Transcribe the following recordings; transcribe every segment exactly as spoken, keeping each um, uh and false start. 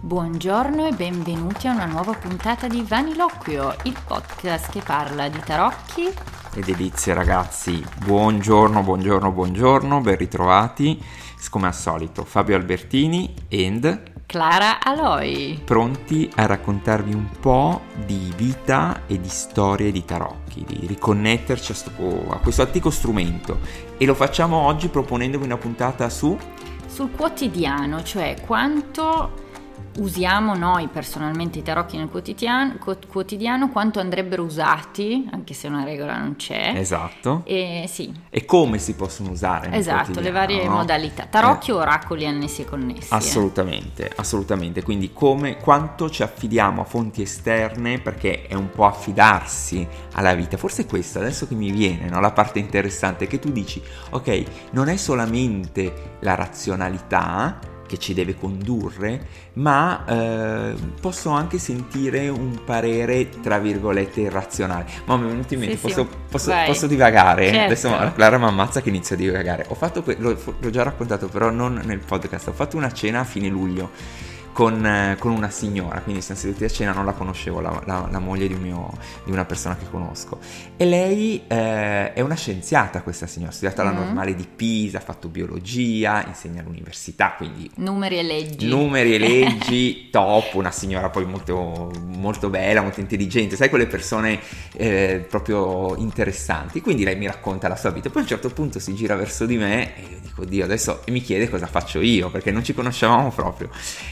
Buongiorno e benvenuti a una nuova puntata di Vaniloquio, il podcast che parla di tarocchi e delizie ragazzi. Buongiorno, buongiorno, buongiorno, ben ritrovati. Come al solito Fabio Albertini and Clara Aloi, pronti a raccontarvi un po' di vita e di storie di tarocchi, di riconnetterci a, sto, a questo antico strumento, e lo facciamo oggi proponendovi una puntata su sul quotidiano, cioè quanto usiamo noi personalmente i tarocchi nel quotidiano, quotidiano, quanto andrebbero usati, anche se una regola non c'è. Esatto. E sì. E come si possono usare nel esatto, le varie no? modalità. Tarocchi, eh. oracoli annessi e connessi. Assolutamente, eh. assolutamente. Quindi come, quanto ci affidiamo a fonti esterne, perché è un po' affidarsi alla vita. Forse questa, adesso che mi viene, no? La parte interessante, che tu dici, ok, non è solamente la razionalità che ci deve condurre, ma eh, posso anche sentire un parere tra virgolette irrazionale. Ma mi è venuto in mente, sì, posso, sì. Posso, posso divagare? Certo. Adesso Clara mi ammazza che inizio a divagare. Ho fatto, l'ho, l'ho già raccontato però non nel podcast, ho fatto una cena a fine luglio con, eh, con una signora, quindi siamo seduti a cena, non la conoscevo, la, la, la moglie di, un mio, di una persona che conosco, e lei eh, è una scienziata, questa signora, ha studiato alla mm. normale di Pisa, ha fatto biologia, insegna all'università, quindi numeri e leggi numeri e leggi top, una signora poi molto, molto bella, molto intelligente, sai, quelle persone eh, proprio interessanti. Quindi lei mi racconta la sua vita, poi a un certo punto si gira verso di me e io dico, Dio, adesso, e mi chiede cosa faccio io, perché non ci conoscevamo proprio.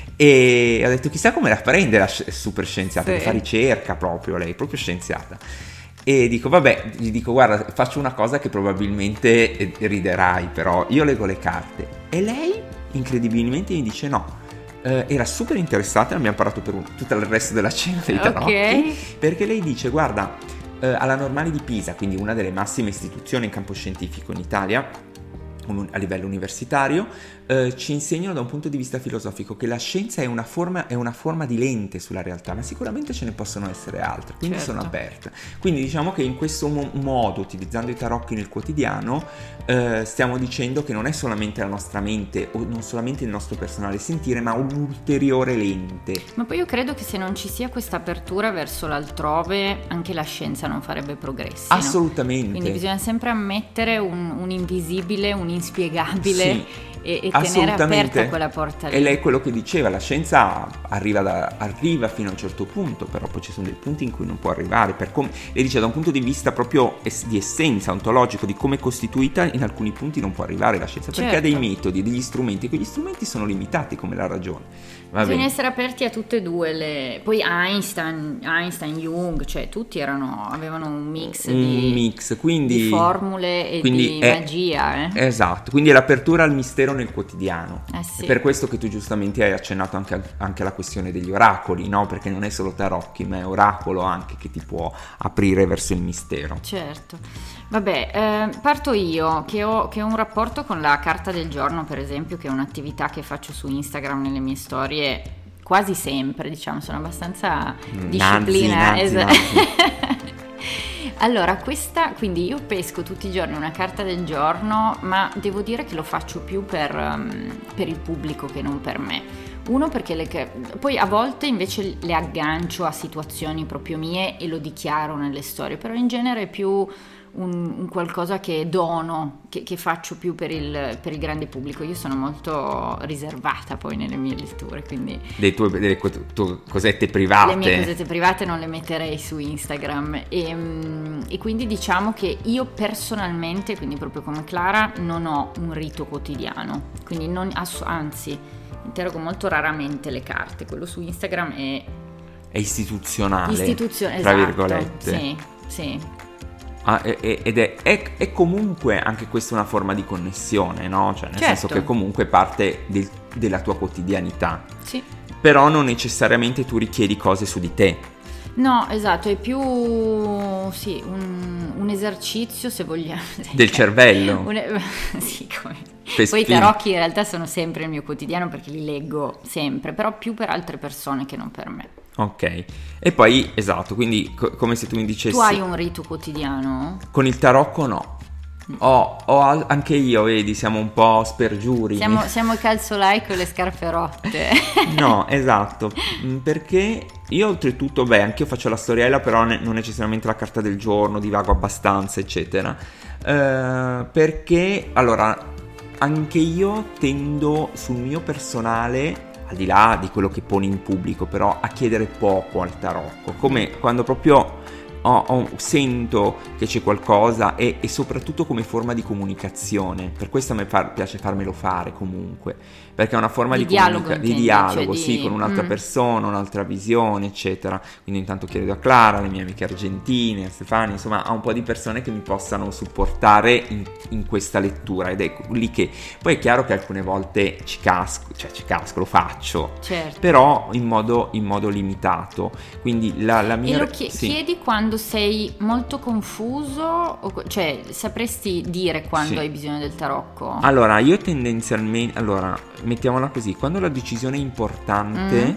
E ho detto, chissà come la prende la super scienziata, sì. Che fa ricerca proprio, lei, proprio scienziata. E dico, vabbè, gli dico, guarda, faccio una cosa che probabilmente riderai, però io leggo le carte. E lei, incredibilmente, mi dice no. Eh, era super interessata, abbiamo parlato per un, tutto il resto della cena dei tarocchi, okay. Perché lei dice, guarda, eh, alla Normale di Pisa, quindi una delle massime istituzioni in campo scientifico in Italia, a livello universitario, eh, ci insegnano da un punto di vista filosofico che la scienza è una forma, è una forma di lente sulla realtà, ma sicuramente ce ne possono essere altre, quindi certo. Sono aperta. Quindi diciamo che in questo mo- modo, utilizzando i tarocchi nel quotidiano, eh, stiamo dicendo che non è solamente la nostra mente o non solamente il nostro personale sentire, ma un'ulteriore lente. Ma poi io credo che se non ci sia questa apertura verso l'altrove, anche la scienza non farebbe progressi. Assolutamente. No? Quindi bisogna sempre ammettere un, un invisibile, un inspiegabile, sì, e, e tenere aperta quella porta lì. E lei quello che diceva, la scienza arriva, da, arriva fino a un certo punto, però poi ci sono dei punti in cui non può arrivare, per come, lei dice, da un punto di vista proprio es, di essenza ontologico, di come è costituita, in alcuni punti non può arrivare la scienza, perché certo. Ha dei metodi, degli strumenti, quegli strumenti sono limitati come la ragione. Va Bisogna bene. essere aperti a tutte e due le... Poi Einstein, Einstein, Jung, cioè tutti erano, avevano un mix, un di, mix quindi, di formule e di è, magia. Eh? Esatto, quindi è l'apertura al mistero nel quotidiano. Eh sì. È per questo che tu giustamente hai accennato anche, a, anche alla questione degli oracoli, no? Perché non è solo tarocchi, ma è oracolo anche che ti può aprire verso il mistero. Certo. Vabbè, eh, parto io, che ho, che ho un rapporto con la carta del giorno, per esempio, che è un'attività che faccio su Instagram nelle mie storie quasi sempre, diciamo, sono abbastanza disciplina. Esatto. Allora, questa, quindi io pesco tutti i giorni una carta del giorno, ma devo dire che lo faccio più per, um, per il pubblico che non per me. Uno, perché le, poi a volte invece le aggancio a situazioni proprio mie e lo dichiaro nelle storie, però in genere è più un, un qualcosa che dono, che, che faccio più per il, per il grande pubblico. Io sono molto riservata poi nelle mie letture, quindi le tue, delle tue cosette private, le mie cosette private non le metterei su Instagram, e, e quindi diciamo che io personalmente, quindi proprio come Clara, non ho un rito quotidiano, quindi non, anzi interrogo molto raramente le carte. Quello su Instagram è è istituzionale, istituzionale, tra esatto, virgolette. sì, sì. Ah, ed è, è, è comunque anche questa una forma di connessione, no? Cioè nel certo. senso che comunque parte del, della tua quotidianità, sì. Però non necessariamente tu richiedi cose su di te. No, esatto, è più sì, un, un esercizio, se vogliamo, del cervello. Un, sì, come. Per Poi i spin- tarocchi in realtà sono sempre il mio quotidiano perché li leggo sempre, però più per altre persone che non per me. Ok, e poi esatto, quindi co- come se tu mi dicessi... Tu hai un rito quotidiano? Con il tarocco no. Ho, ho al- anche io, vedi, siamo un po' spergiuri. Siamo, siamo i calzolai con le scarpe rotte. No, esatto, mm, perché io oltretutto, beh, anch'io faccio la storiella, però ne- non necessariamente la carta del giorno, divago abbastanza, eccetera. Eh, perché, allora, anche io tendo sul mio personale, al di là di quello che poni in pubblico, però a chiedere poco al tarocco, come quando proprio ho- ho- sento che c'è qualcosa e, e soprattutto come forma di comunicazione. Per questo a me fa- piace farmelo fare comunque, perché è una forma Di di, dialogo, comunica- di intendi, dialogo, cioè sì, di- con un'altra mm. persona, un'altra visione, eccetera. Quindi intanto chiedo a Clara, alle mie amiche argentine, a Stefania, insomma a un po' di persone che mi possano supportare in, in questa lettura, ed è lì che poi è chiaro che alcune volte ci casco, cioè ci casco, lo faccio, Certo. però in modo, in modo limitato. Quindi la, la mia... E lo chie- sì. chiedi quando sei molto confuso, o, cioè sapresti dire quando Sì. hai bisogno del tarocco? Allora, io tendenzialmente, allora, mettiamola così, quando la decisione è importante,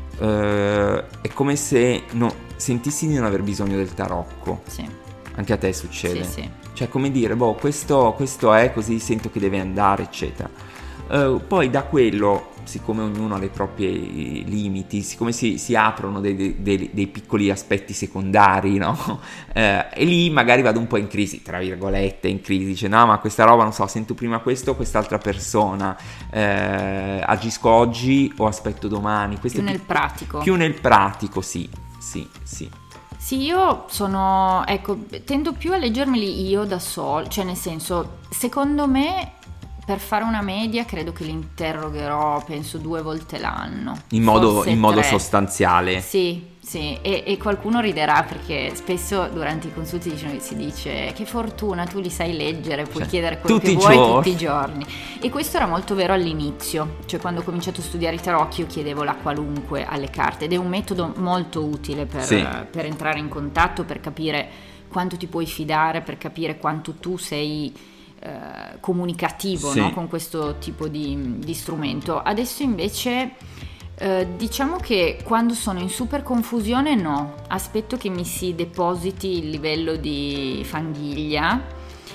eh, è come se no, sentissi di non aver bisogno del tarocco. Sì, Anche a te succede. sì, sì. Cioè, come dire, boh, questo, questo è così, sento che deve andare, eccetera. Eh, poi da quello, siccome ognuno ha i propri limiti, siccome si, si aprono dei, dei- dei- dei piccoli aspetti secondari, no? Eh, e lì magari vado un po' in crisi, tra virgolette, in crisi, dice no, ma questa roba, non so, sento prima questo o quest'altra persona, eh, agisco oggi o aspetto domani. Questo Più è nel pratico. Più nel pratico, sì, sì, sì. Sì, io sono, ecco, tendo più a leggermeli io da sola, cioè nel senso, secondo me per fare una media credo che li interrogherò, penso, due volte l'anno. In modo, forse in modo tre. sostanziale. Sì, sì, e, e qualcuno riderà perché spesso durante i consulti dicono- si dice che fortuna, tu li sai leggere, puoi Cioè, chiedere quello tutti che i vuoi giorni. tutti i giorni. E questo era molto vero all'inizio, cioè quando ho cominciato a studiare i tarocchi io chiedevo la qualunque alle carte ed è un metodo molto utile per, Sì. per entrare in contatto, per capire quanto ti puoi fidare, per capire quanto tu sei eh, comunicativo, Sì. no? Con questo tipo di, di strumento. Adesso invece eh, diciamo che quando sono in super confusione no, aspetto che mi si depositi il livello di fanghiglia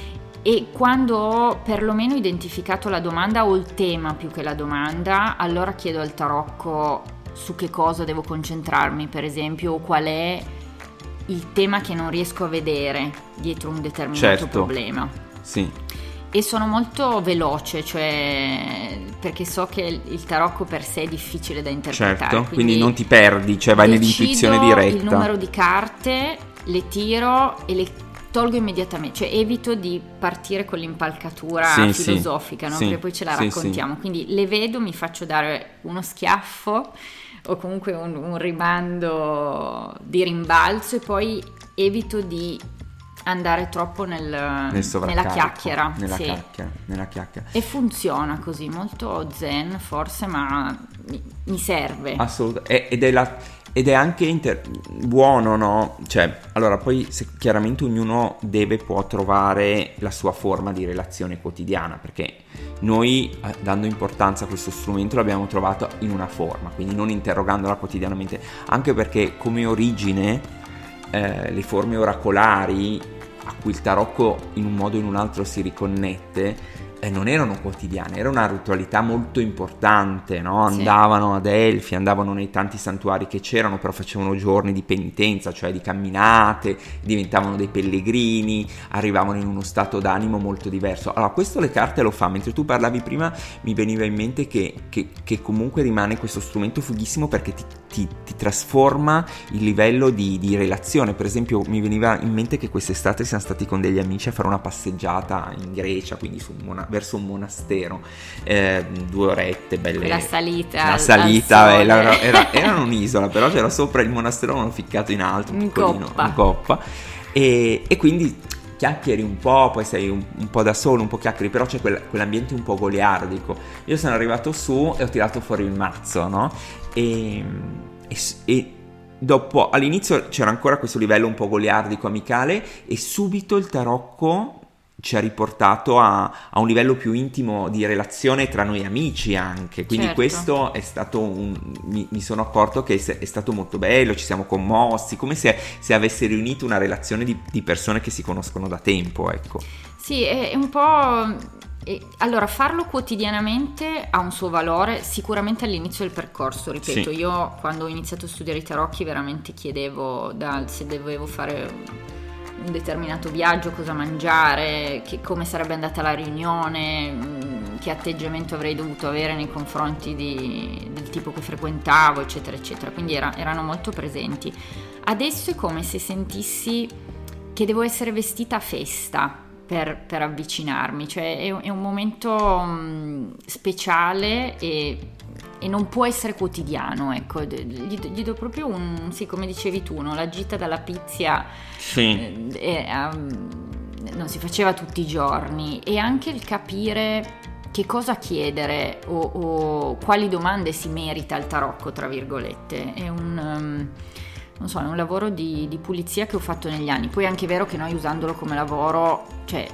e quando ho perlomeno identificato la domanda o il tema più che la domanda, allora chiedo al tarocco su che cosa devo concentrarmi, per esempio, o qual è il tema che non riesco a vedere dietro un determinato Certo. problema. Sì. E sono molto veloce, cioè perché so che il, il tarocco per sé è difficile da interpretare. Certo, quindi non ti perdi, cioè vai nell'intuizione decido diretta. il numero di carte, le tiro e le tolgo immediatamente, cioè evito di partire con l'impalcatura Sì, sì, filosofica, no? sì, Perché poi ce la sì, raccontiamo. Quindi le vedo, mi faccio dare uno schiaffo o comunque un, un rimando di rimbalzo e poi evito di andare troppo nel, Nel nella sovraccarico, chiacchiera, nella sì. chiacchiera, nella chiacchiera. E funziona così, molto zen forse, ma mi, mi serve. Assolutamente. Ed è la ed è anche inter- buono, no? Cioè, allora poi se, chiaramente ognuno deve può trovare la sua forma di relazione quotidiana, perché noi eh, dando importanza a questo strumento l'abbiamo trovato in una forma, quindi non interrogandola quotidianamente, anche perché come origine eh, le forme oracolari a cui il tarocco in un modo o in un altro si riconnette eh, non erano quotidiane, era una ritualità molto importante, no? Sì. Andavano ad Elfi, andavano nei tanti santuari che c'erano, però facevano giorni di penitenza, cioè di camminate, diventavano dei pellegrini, arrivavano in uno stato d'animo molto diverso. Allora questo le carte lo fa, mentre tu parlavi prima mi veniva in mente che, che, che comunque rimane questo strumento fighissimo perché ti, ti, ti trasforma il livello di, di relazione. Per esempio mi veniva in mente che quest'estate siamo stati con degli amici a fare una passeggiata in Grecia, quindi su un mona- verso un monastero, eh, due orette belle. La salita La al- salita, al sole. bella, era, era, era un'isola, però c'era sopra il monastero uno ficcato in alto, In piccolino, coppa. in coppa, e, e quindi chiacchieri un po', poi sei un, un po' da solo, un po' chiacchieri, però c'è quel, quell'ambiente un po' goliardico. Io sono arrivato su e ho tirato fuori il mazzo, no? E, e, e dopo, all'inizio c'era ancora questo livello un po' goliardico, amicale, e subito il tarocco ci ha riportato a, a un livello più intimo di relazione tra noi amici anche, quindi Certo. questo è stato un, mi, mi sono accorto che è stato molto bello, ci siamo commossi, come se, se avesse riunito una relazione di, di persone che si conoscono da tempo, ecco. Sì, è, è un po'... E allora, farlo quotidianamente ha un suo valore, sicuramente all'inizio del percorso, ripeto, sì. io quando ho iniziato a studiare i tarocchi veramente chiedevo da, se dovevo fare un determinato viaggio, cosa mangiare, che, come sarebbe andata la riunione, che atteggiamento avrei dovuto avere nei confronti di, del tipo che frequentavo, eccetera, eccetera, quindi era, erano molto presenti. Adesso è come se sentissi che devo essere vestita a festa, Per, per avvicinarmi, cioè è, è un momento um, speciale e, e non può essere quotidiano, ecco, gli, gli do proprio un, sì, come dicevi tu, no? La gita dalla Pizia sì. eh, eh, um, non si faceva tutti i giorni, e anche il capire che cosa chiedere o, o quali domande si merita il tarocco, tra virgolette, è un... Um, non so, è un lavoro di, di pulizia che ho fatto negli anni. Poi è anche vero che noi usandolo come lavoro, cioè,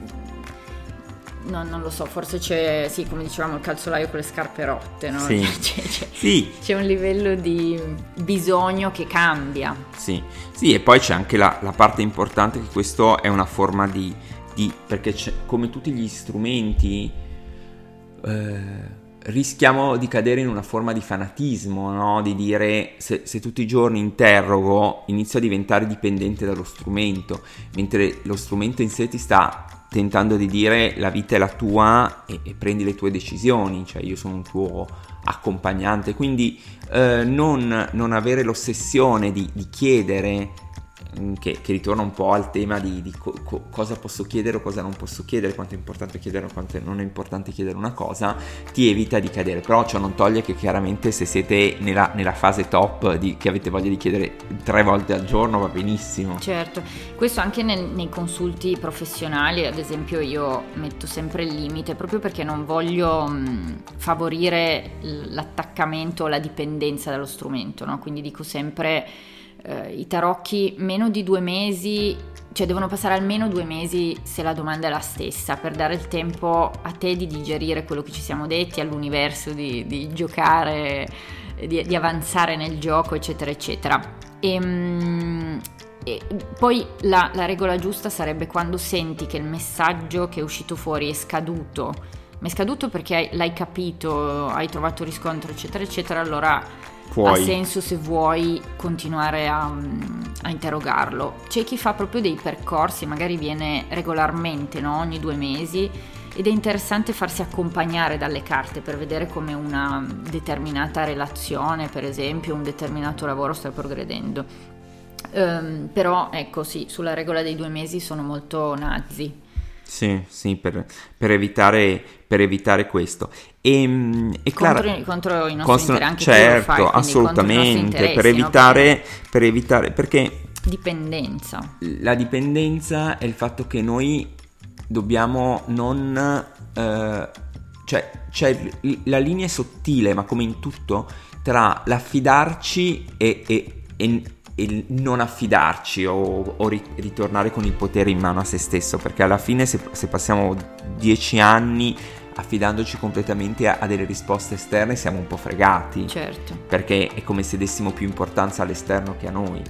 non, non lo so, forse c'è, sì, come dicevamo, il calzolaio con le scarpe rotte, no? Sì. C'è, c'è, Sì. c'è un livello di bisogno che cambia. Sì, sì, e poi c'è anche la, la parte importante che questo è una forma di... di perché c'è, come tutti gli strumenti... Eh, rischiamo di cadere in una forma di fanatismo, no? Di dire se, se tutti i giorni interrogo inizio a diventare dipendente dallo strumento, mentre lo strumento in sé ti sta tentando di dire la vita è la tua e, e prendi le tue decisioni, cioè io sono un tuo accompagnante, quindi eh, non, non avere l'ossessione di, di chiedere, Che, che ritorna un po' al tema di, di co- co- cosa posso chiedere o cosa non posso chiedere, quanto è importante chiedere o quanto non è importante chiedere una cosa, ti evita di cadere. Però ciò non toglie che chiaramente se siete nella, nella fase top di, che avete voglia di chiedere tre volte al giorno va benissimo. Certo, questo anche nel, nei consulti professionali, ad esempio io metto sempre il limite proprio perché non voglio mh, favorire l'attaccamento o la dipendenza dallo strumento, no? Quindi dico sempre Uh, i tarocchi meno di due mesi, cioè devono passare almeno due mesi se la domanda è la stessa, per dare il tempo a te di digerire quello che ci siamo detti, all'universo di, di giocare, di, di avanzare nel gioco, eccetera eccetera. E, um, e poi la, la regola giusta sarebbe quando senti che il messaggio che è uscito fuori è scaduto, ma è scaduto perché l'hai capito, hai trovato riscontro, eccetera eccetera, allora Puoi. Ha senso se vuoi continuare a, a interrogarlo. C'è chi fa proprio dei percorsi, magari viene regolarmente, no? Ogni due mesi, ed è interessante farsi accompagnare dalle carte per vedere come una determinata relazione, per esempio, un determinato lavoro sta progredendo. Um, però ecco, sì, sulla regola dei due mesi sono molto nazi. Sì, sì, per, per evitare per evitare questo. E, e contro, Clara, contro i nostri contro, interessi, anche certo, tu lo fai, assolutamente, per evitare, no? per evitare, perché dipendenza. La dipendenza è il fatto che noi dobbiamo non, eh, cioè, cioè la linea è sottile, ma come in tutto, tra l'affidarci e, e, e il non affidarci o, o ritornare con il potere in mano a se stesso, perché alla fine se, se passiamo dieci anni affidandoci completamente a, a delle risposte esterne siamo un po' fregati, certo, perché è come se dessimo più importanza all'esterno che a noi.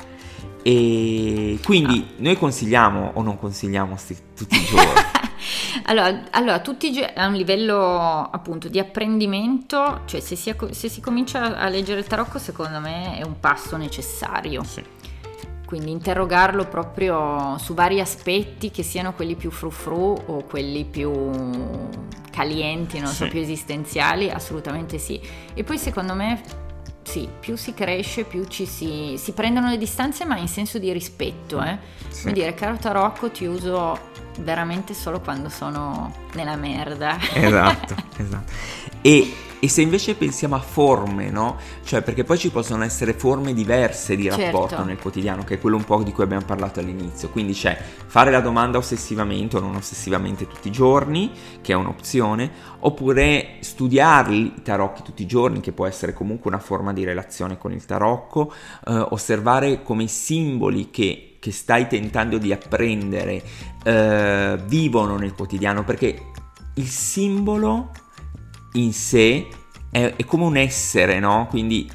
E quindi ah. noi consigliamo o non consigliamo sti, tutti i giorni? Allora, allora, tutti i giorni a un livello appunto di apprendimento, cioè se si, se si comincia a leggere il tarocco, secondo me è un passo necessario. Sì. Quindi interrogarlo proprio su vari aspetti, che siano quelli più frufru o quelli più calienti, non sì. so, più esistenziali, assolutamente sì. E poi secondo me sì, più si cresce, più ci si, si prendono le distanze, ma in senso di rispetto, eh? Sì. Come dire, caro tarocco, ti uso veramente solo quando sono nella merda. Esatto, esatto. E, e se invece pensiamo a forme, no? Cioè, perché poi ci possono essere forme diverse di rapporto certo. nel quotidiano, che è quello un po' di cui abbiamo parlato all'inizio. Quindi c'è fare la domanda ossessivamente o non ossessivamente tutti i giorni, che è un'opzione, oppure studiarli i tarocchi tutti i giorni, che può essere comunque una forma di relazione con il tarocco, eh, osservare come i simboli che che stai tentando di apprendere eh, vivono nel quotidiano, perché il simbolo in sé è, è come un essere, no? Quindi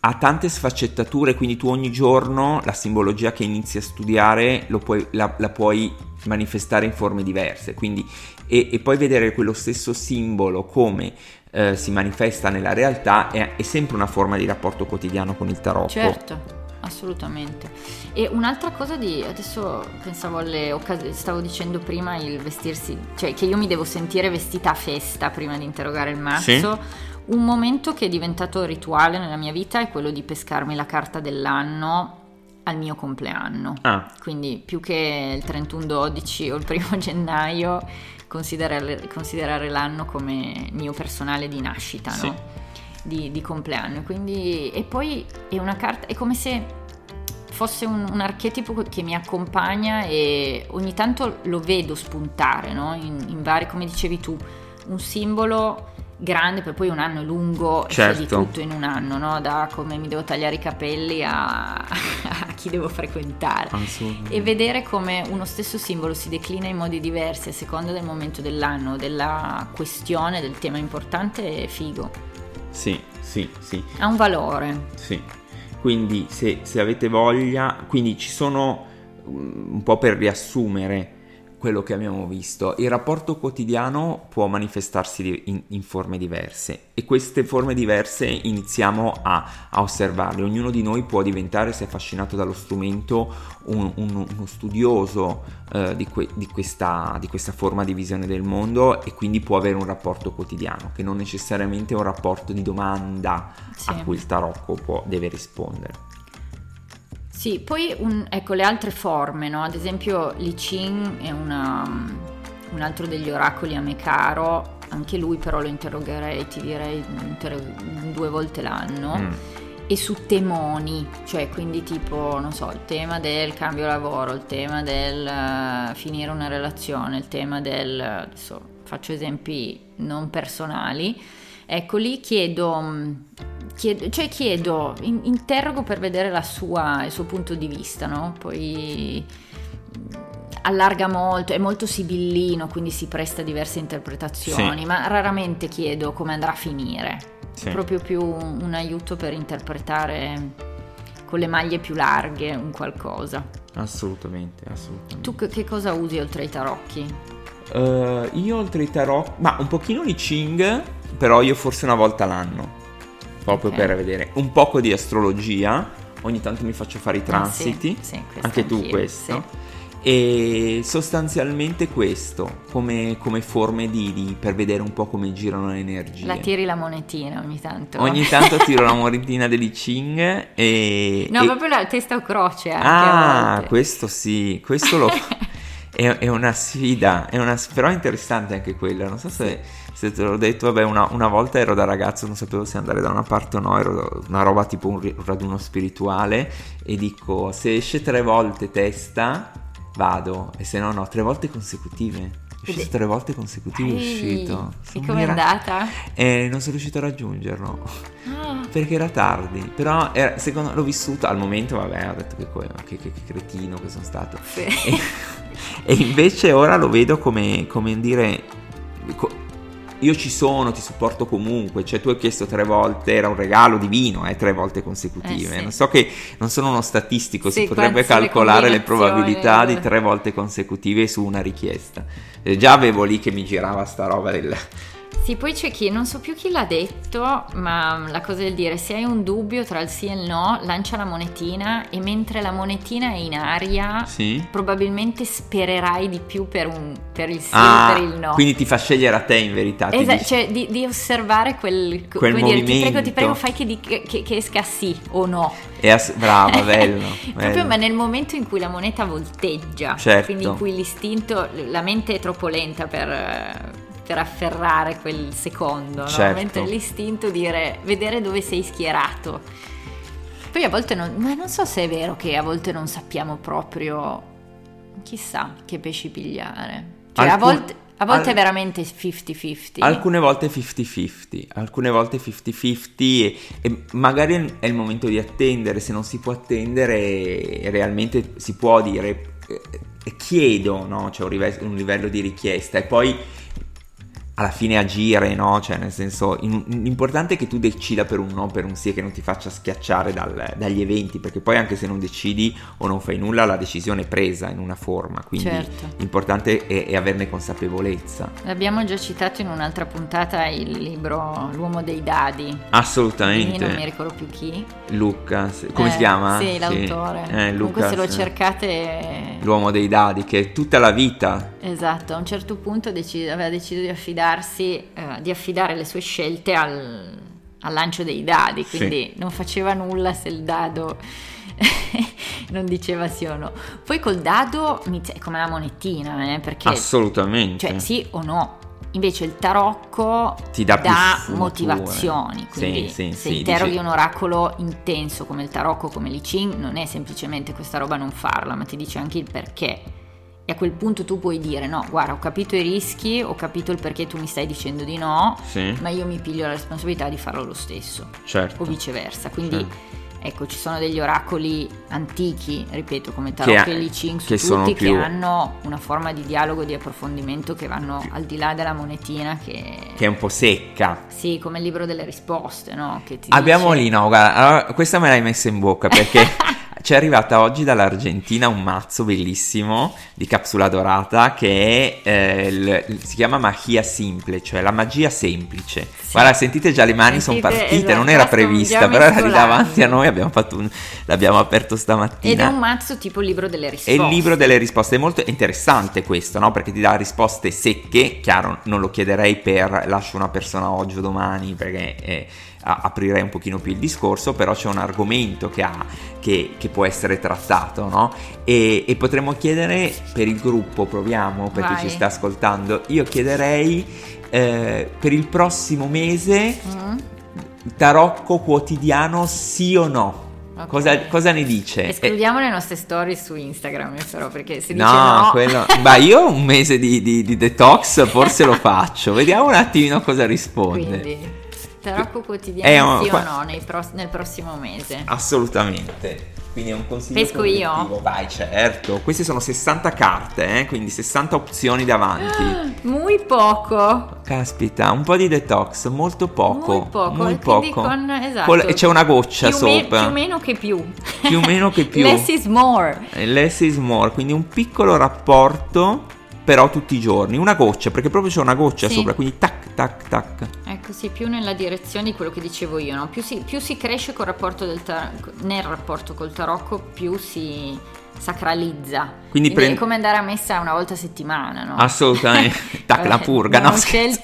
ha tante sfaccettature, quindi tu ogni giorno la simbologia che inizi a studiare lo puoi, la, la puoi manifestare in forme diverse, quindi e, e poi vedere quello stesso simbolo come eh, si manifesta nella realtà è, è sempre una forma di rapporto quotidiano con il tarocco. Certo, assolutamente. E un'altra cosa di adesso pensavo alle occasioni, stavo dicendo prima il vestirsi, cioè che io mi devo sentire vestita a festa prima di interrogare il mazzo. Sì. Un momento che è diventato rituale nella mia vita è quello di pescarmi la carta dell'anno al mio compleanno. Ah. Quindi più che il trentuno dodici o il primo gennaio considerare, considerare l'anno come mio personale di nascita, sì. no? Di, di compleanno. Quindi, e poi è una carta, è come se fosse un, un archetipo che mi accompagna e ogni tanto lo vedo spuntare, no? in, in vari, come dicevi tu, un simbolo grande, per poi un anno è lungo, certo. e c'è di tutto in un anno, no? Da come mi devo tagliare i capelli a, a chi devo frequentare, e vedere come uno stesso simbolo si declina in modi diversi a seconda del momento dell'anno, della questione, del tema importante, è figo. Sì, sì, sì. Ha un valore. Sì. Quindi se, se avete voglia, quindi ci sono, un po' per riassumere quello che abbiamo visto, il rapporto quotidiano può manifestarsi in, in forme diverse, e queste forme diverse iniziamo a, a osservarle. Ognuno di noi può diventare, se è affascinato dallo strumento, un, un, uno studioso eh, di, que, di, questa, di questa forma di visione del mondo, e quindi può avere un rapporto quotidiano che non necessariamente è un rapporto di domanda, sì. a cui il tarocco può, deve rispondere. Sì, poi un, ecco le altre forme, no? Ad esempio l'I Ching è una, un altro degli oracoli a me caro, anche lui però lo interrogherei, ti direi, due volte l'anno, mm. e su temoni, cioè quindi tipo, non so, il tema del cambio lavoro, il tema del uh, finire una relazione, il tema del, adesso faccio esempi non personali, ecco lì chiedo... Chiedo, cioè chiedo, in, interrogo per vedere la sua, il suo punto di vista, no? Poi allarga molto, è molto sibillino, quindi si presta a diverse interpretazioni, sì. ma raramente chiedo come andrà a finire, sì. è proprio più un aiuto per interpretare con le maglie più larghe un qualcosa. Assolutamente, assolutamente. Tu che cosa usi oltre ai tarocchi? Uh, io oltre ai tarocchi, ma un pochino di Ching, però io forse una volta l'anno. Proprio okay. per vedere un poco di astrologia, ogni tanto mi faccio fare i transiti, ah, sì, sì, anche tu questo, sì. e sostanzialmente questo, come, come forme di, di, per vedere un po' come girano le energie. La tiri la monetina ogni tanto? Ogni tanto tiro la monetina dell'I Ching e... No, e... proprio la testa o croce anche ah, a volte. questo sì, questo lo... è, è una sfida, è una, però è interessante anche quella, non so se... Sì. Se te l'ho detto, vabbè, una, una volta ero da ragazzo, non sapevo se andare da una parte o no, ero una roba tipo un, un raduno spirituale, e dico, se esce tre volte testa, vado, e se no no, tre volte consecutive. È uscito tre volte consecutive, è uscito. E com'è andata? E non sono riuscito a raggiungerlo, ah. perché era tardi, però era, secondo l'ho vissuto, al momento, vabbè, ho detto che, che, che, che cretino che sono stato. Sì. E, e invece ora lo vedo come, come dire... io ci sono, ti supporto comunque, cioè tu hai chiesto tre volte, era un regalo divino, eh, tre volte consecutive, eh sì. non so che, non sono uno statistico, sì, si potrebbe calcolare le, le probabilità di tre volte consecutive su una richiesta, eh, già avevo lì che mi girava sta roba del... Sì, poi c'è chi, non so più chi l'ha detto, ma la cosa del dire, se hai un dubbio tra il sì e il no, lancia la monetina, e mentre la monetina è in aria, sì. probabilmente spererai di più per, un, per il sì ah, o per il no. Quindi ti fa scegliere a te in verità. Esatto, cioè di, di osservare quel, quel movimento. Dire, ti prego, ti prego, fai che, di, che, che esca sì o no. E as- brava, bello, bello. Proprio, ma nel momento in cui la moneta volteggia, certo. quindi in cui l'istinto, la mente è troppo lenta per... per afferrare quel secondo, certo. no? Mentre l'istinto dire, vedere dove sei schierato. Poi a volte non, ma non so se è vero che a volte non sappiamo proprio, chissà che pesci pigliare, cioè Alcun, a volte, a volte al, è veramente cinquanta cinquanta, alcune volte cinquanta cinquanta, alcune volte cinquanta cinquanta e, e magari è il momento di attendere, se non si può attendere realmente si può dire eh, chiedo, no? C'è un livello, un livello di richiesta, e poi alla fine agire, no? Cioè nel senso, in, l'importante è che tu decida per un no, per un sì, che non ti faccia schiacciare dal, dagli eventi, perché poi anche se non decidi o non fai nulla, la decisione è presa in una forma, quindi certo. l'importante è, è averne consapevolezza. L'abbiamo già citato in un'altra puntata, il libro L'uomo dei dadi. Assolutamente. Quindi non mi ricordo più chi. Lucas, come eh, si chiama? Sì, l'autore. Sì. Eh, Comunque Lucas, se lo cercate... L'uomo dei dadi, che è tutta la vita. Esatto, a un certo punto decid- aveva deciso di affidarsi, eh, di affidare le sue scelte al, al lancio dei dadi, quindi sì. non faceva nulla se il dado non diceva sì o no. Poi col dado è come la monetina, eh, perché assolutamente, cioè sì o no. Invece il tarocco ti dà, dà più motivazioni, quindi sì, sì, se sì, interroghi dici... un oracolo intenso come il tarocco, come l'I Ching, non è semplicemente questa roba non farla, ma ti dice anche il perché. E a quel punto tu puoi dire no, guarda, ho capito i rischi, ho capito il perché tu mi stai dicendo di no, sì. ma io mi piglio la responsabilità di farlo lo stesso, certo. o viceversa, quindi certo. ecco, ci sono degli oracoli antichi, ripeto, come Tarocco e Li Ching, su che tutti, sono più... che hanno una forma di dialogo, di approfondimento che vanno al di là della monetina, che... che è un po' secca. Sì, come il libro delle risposte, no? Che ti abbiamo dice... lì, no, guarda, allora, questa me l'hai messa in bocca, perché... C'è arrivata oggi dall'Argentina un mazzo bellissimo di capsula dorata che è, eh, il, si chiama magia simple, cioè la magia semplice. Sì. Guarda, sentite già le mani sono partite, esatto, non era prevista, però era lì davanti a noi, abbiamo fatto un, l'abbiamo aperto stamattina. Ed è un mazzo tipo libro delle risposte. È il libro delle risposte, è molto interessante questo, no? Perché ti dà risposte secche, chiaro, non lo chiederei per lascio una persona oggi o domani, perché... È, aprirei un pochino più il discorso, però c'è un argomento che ha che, che può essere trattato, no? E, e potremmo chiedere per il gruppo, proviamo, per chi ci sta ascoltando, io chiederei eh, per il prossimo mese mm. tarocco quotidiano sì o no? Okay. Cosa, cosa ne dice? Escludiamo eh, le nostre storie su Instagram, però, perché se dice no, no... quello... Beh, io un mese di, di, di detox forse lo faccio, vediamo un attimino cosa risponde. Quindi... tarocco quotidiano un, sì qua... o no nei pro- nel prossimo mese? Assolutamente. Quindi è un consiglio. Pesco io? Vai, certo. Queste sono sessanta carte, eh? Quindi sessanta opzioni davanti. Muy poco. Caspita, un po' di detox, molto poco. Muy poco. Muy poco. Con, esatto. Con, e c'è una goccia più sopra. Me, più meno che più. Più meno che più. Less is more. Less is more. Quindi un piccolo rapporto, però tutti i giorni. Una goccia, perché proprio c'è una goccia sì. sopra, quindi tac, tac, tac. Ecco, sì, più nella direzione di quello che dicevo io, no? Più si, più si cresce col rapporto del tar- nel rapporto col tarocco, più si sacralizza. Quindi, Quindi prend- è come andare a messa una volta a settimana, no? Assolutamente. Tac, la purga, non no? Ho scelto...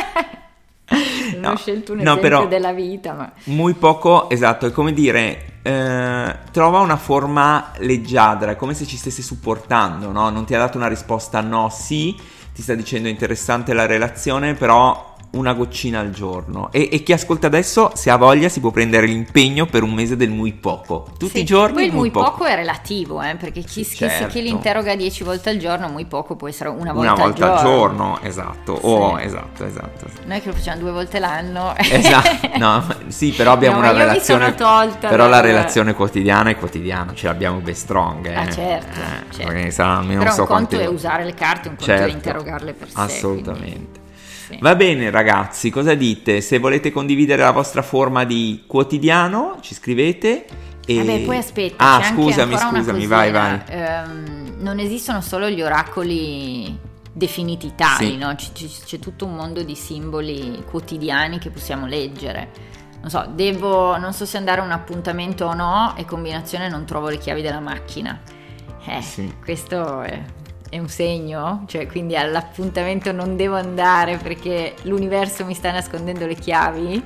non no, ho scelto un no, esempio però, della vita, ma... Muy poco, esatto, è come dire... Eh, trova una forma leggiadra, è come se ci stesse supportando, no? Non ti ha dato una risposta no, sì, ti sta dicendo interessante la relazione, però una goccina al giorno. E, e chi ascolta adesso, se ha voglia, si può prendere l'impegno per un mese del muy poco, tutti sì, i giorni. Poi il muy poco. poco è relativo, eh, perché chi, sì, chi, certo. chi li interroga dieci volte al giorno, muy poco può essere una volta, una volta al giorno. giorno. al giorno, esatto. Sì. Oh, esatto, esatto. Noi che lo facciamo due volte l'anno. Esatto. No, sì, però abbiamo no, una io relazione. Mi sono tolta però dal... la relazione quotidiana è quotidiana, ce l'abbiamo ben strong. Eh. Ah, certo. Eh, certo. Sarà, però non so un conto quante... è usare le carte, un conto certo, è interrogarle per sé. Assolutamente. Quindi... Sì. Va bene ragazzi, cosa dite? Se volete condividere la vostra forma di quotidiano, ci scrivete. E... Vabbè, poi aspetta, ah, c'è scusami, anche ancora scusami, una vai, vai. Ehm, non esistono solo gli oracoli definiti tali, sì. no? C- c- c'è tutto un mondo di simboli quotidiani che possiamo leggere. Non so, devo, non so se andare a un appuntamento o no, e combinazione non trovo le chiavi della macchina. Eh, sì. Questo è... è un segno, cioè quindi all'appuntamento non devo andare perché l'universo mi sta nascondendo le chiavi?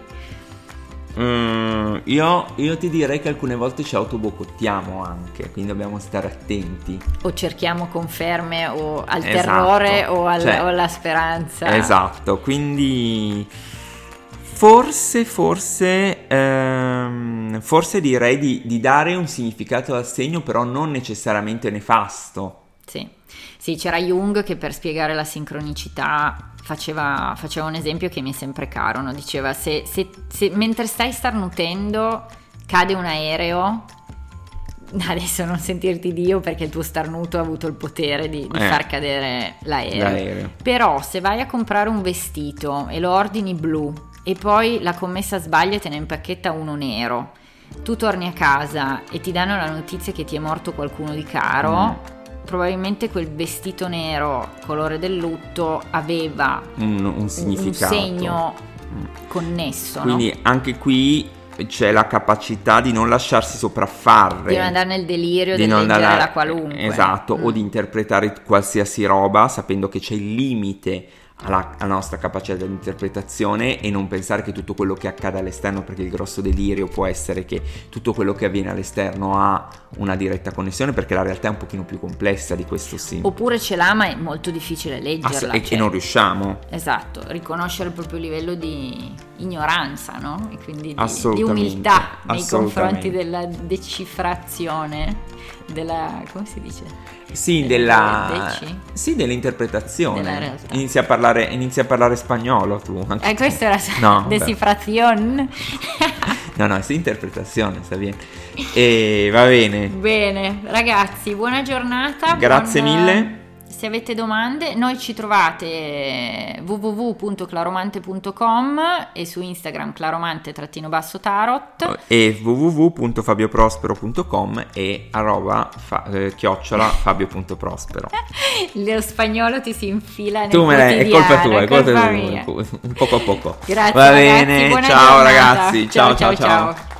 Mm, io, io ti direi che alcune volte ci autoboicottiamo anche, quindi dobbiamo stare attenti. O cerchiamo conferme o al esatto. terrore o, al, cioè, o alla speranza. Esatto, quindi forse, forse, ehm, forse direi di, di dare un significato al segno, però non necessariamente nefasto. Sì. Sì, c'era Jung che per spiegare la sincronicità faceva, faceva un esempio che mi è sempre caro, no? Diceva se, se, se mentre stai starnutendo cade un aereo, adesso non sentirti Dio perché il tuo starnuto ha avuto il potere di, di eh, far cadere l'aereo. l'aereo. Però se vai a comprare un vestito e lo ordini blu e poi la commessa sbaglia e te ne impacchetta uno nero, tu torni a casa e ti danno la notizia che ti è morto qualcuno di caro, mm. probabilmente quel vestito nero, colore del lutto, aveva un, un significato, un segno mm. connesso. Quindi no? anche qui c'è la capacità di non lasciarsi sopraffare, di non andare nel delirio di, di non leggere andare, la qualunque. Esatto, mm. o di interpretare qualsiasi roba sapendo che c'è il limite alla, alla nostra capacità di interpretazione, e non pensare che tutto quello che accade all'esterno, perché il grosso delirio può essere che tutto quello che avviene all'esterno ha una diretta connessione, perché la realtà è un pochino più complessa di questo, sì. Oppure ce l'ha ma è molto difficile leggerla. Ass- e cioè, che non riusciamo. Esatto, riconoscere il proprio livello di ignoranza, no? E quindi di, di Assolutamente, umiltà nei assolutamente. confronti della decifrazione, della, come si dice? Sì, della, sì, dell'interpretazione. Della realtà. Inizia a parlare, inizia a parlare spagnolo tu. Anche Eh, questa era no, decifrazione. No, no, è interpretazione, sta bene. E va bene. Bene, ragazzi, buona giornata. Grazie buon... mille. Se avete domande, noi ci trovate w w w punto claromante punto com e su Instagram claromante-tarot e w w w punto fabioprospero punto com e arroba fa, eh, chiocciola fabio.prospero. Lo spagnolo ti si infila nel tu me l'hai, è colpa tua, è colpa colpa tua, un poco a poco. Grazie, va ragazzi, bene, buona ciao giornata. ragazzi, ciao ciao ciao, ciao. ciao.